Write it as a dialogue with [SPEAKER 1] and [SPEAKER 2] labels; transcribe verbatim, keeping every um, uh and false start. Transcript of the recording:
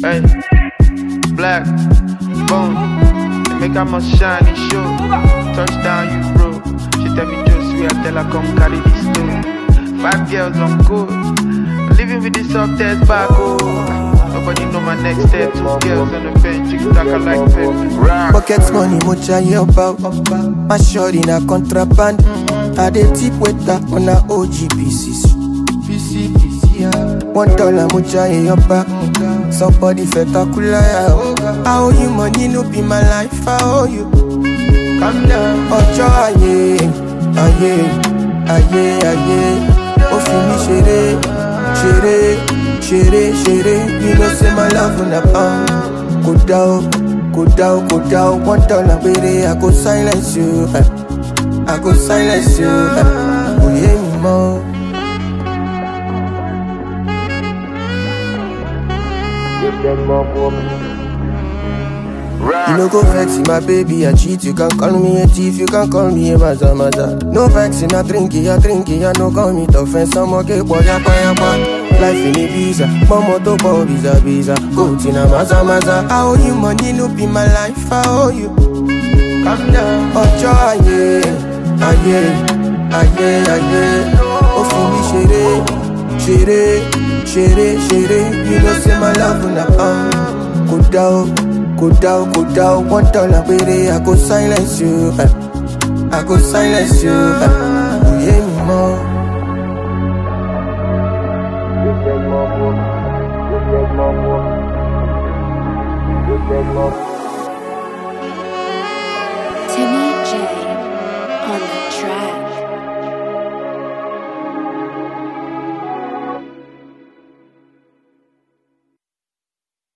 [SPEAKER 1] Hey, black, bone, they make her must shine and show. Touchdown, you bro. She tell me just sweet, I tell her come carry this stone. Five girls on good, living with the softest back, oh. Nobody know my next step. Two girls on the bench, you talk I like pepper.
[SPEAKER 2] Pocket money, much I hear about. My short in a contraband. I dey tip with that on a O G P C. P C, P C, yeah. One dollar, much I hear about. Somebody spectacular. I owe you money, no be my life. I owe you. Calm down. Ojo aye, aye, aye, aye. Oh, fini chere, chere, chere, chere. You know say my love on a pound. Go down, go down, go down. One dollar, baby, I go silence you. I go silence you. Oh yeah, me more. You no go vex my baby, I cheat. You can call me a thief, you can call me a maza maza. No vexing, I drink it, I drink it. I no call me tough and some okay, boy, I buy a life in Ibiza, mama to go visa visa. Go to na maza maza. I owe you money, no be my life, I owe you. Calm down. Ojo aye, aye, aye, aye. Oh, for me, chere, chere, chere, chere. You know say my love on a pound. Go down, go down, go down. One dollar, baby, I go silence you. I go silence you. Oh yeah, me more.
[SPEAKER 3] You take more, you take more, you take more.